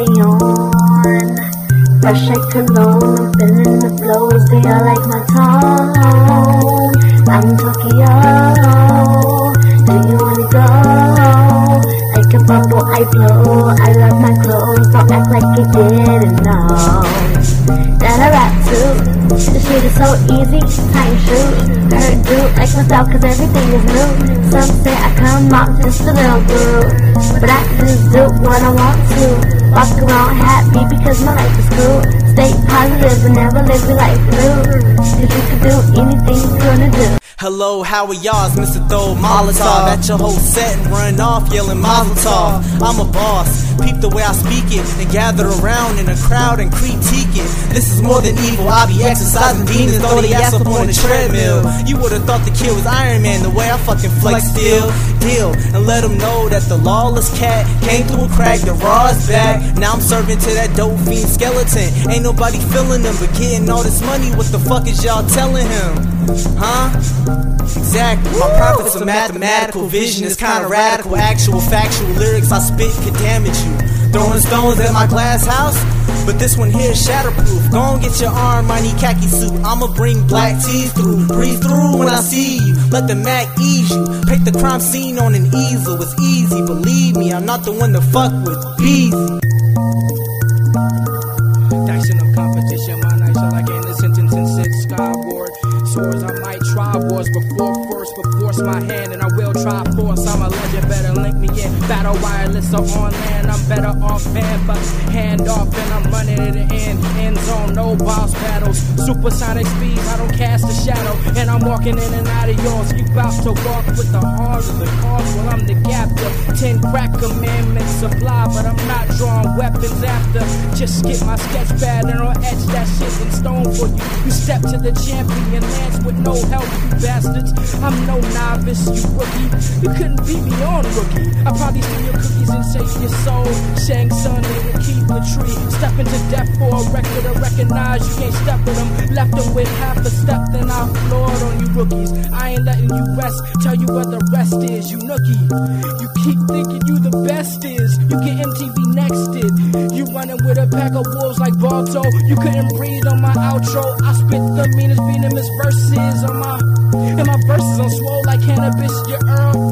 stay on. Fresh like cologne, I'm feeling the flows, they are like my tone. I'm Tokyo, do you wanna go? Like a bubble, I blow, I love my clothes, don't act like you didn't know. That I rap too, this shit is so easy, time shoot. Heard dude like myself cause everything is new. Some say I come out just a little through, but I just do what I want to. Walk around happy because my life is cool. Stay positive and never live your life through, cause you can do anything you wanna do. Hello, how are y'all? It's Mr. Throw Molotov at your whole set and run off yelling Mazel Tov. I'm a boss, peep the way I speak it, and gather around in a crowd and critique it. This is more than evil, I be exercising demons, throw the ass up on the treadmill. You would've thought the kid was Iron Man, the way I fucking flex still. Deal, and let them know that the lawless cat came through a crack, the raw's back. Now I'm serving to that dope fiend skeleton. Ain't nobody feeling him, but getting all this money, what the fuck is y'all telling him? Huh? Exactly, my profits are mathematical, vision is kinda radical, actual factual lyrics I spit could damage you. Throwing stones at my glass house, but this one here is shatterproof. Go on get your Armani khaki suit, I'ma bring black tees through. Breathe through when I see you, let the Mac ease you. Paint the crime scene on an easel, it's easy, believe me, I'm not the one to fuck with, Beezy. Dicing up competition, my nights are like innocent and sick skyward. Swords I might try wars before first, but force my hand and I will try force. I'm a legend, better link me in. Battle wireless or on land, I'm better off fan, but hand off and I'm running to the end zone, no boss battles. Supersonic speeds, I don't cast a shadow, and I'm walking in and out of yours. You bout to walk with the heart of the cause, well I'm the captor. 10 crack commandments supply, but I'm not drawing weapons after. Just get my sketch pad and I'll etch that shit in stone for you. You step to the champion lance with no help, you bastards. I'm no novice, you rookie. You couldn't beat me on rookie. I probably steal your cookies and save your soul. Shang Tsung didn't keep the tree. Step into death for a record to recognize you can't step with them. Left them with half a step, then I floored on you rookies. I ain't letting you rest, tell you what the rest is, you nookie. You keep thinking you the best is, you get MTV nexted. You running with a pack of wolves like Balto. You couldn't breathe on my outro. I spit the meanest venomous verses on my, and my verses on swole like cannabis. Your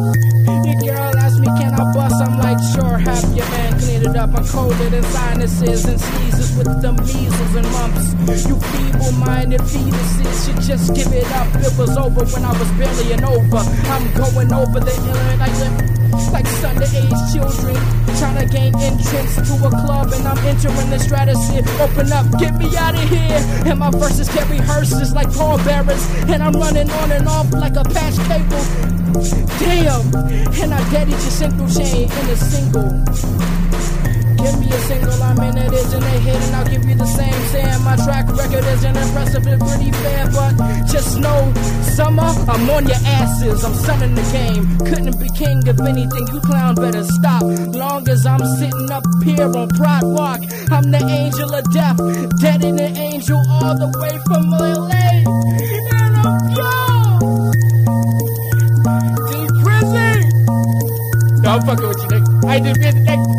girl asked me can I bust, I'm like sure, have your man clean it up. I'm colder than sinuses and sneezes with the measles and mumps. You feeble-minded fetuses should just give it up. It was over when I was barely an over. I'm going over the hill like underage children trying to gain entrance to a club, and I'm entering the stratosphere. Open up, get me out of here. And my verses carry hearses like pallbearers, and I'm running on and off like a patch cable. Damn, and I deaded your single chain in a single. Give me a single, I'm in it, isn't a hit, and I'll give you the same. Saying my track record isn't impressive, it's pretty fair, but just know, summer, I'm on your asses, I'm sunning the game. Couldn't be king of anything, you clown better stop. Long as I'm sitting up here on Pride Walk, I'm the angel of death, dead in the angel all the way from LA. And I'm young, D Prison. No, I'm fucking with you, nigga. I did this, nigga.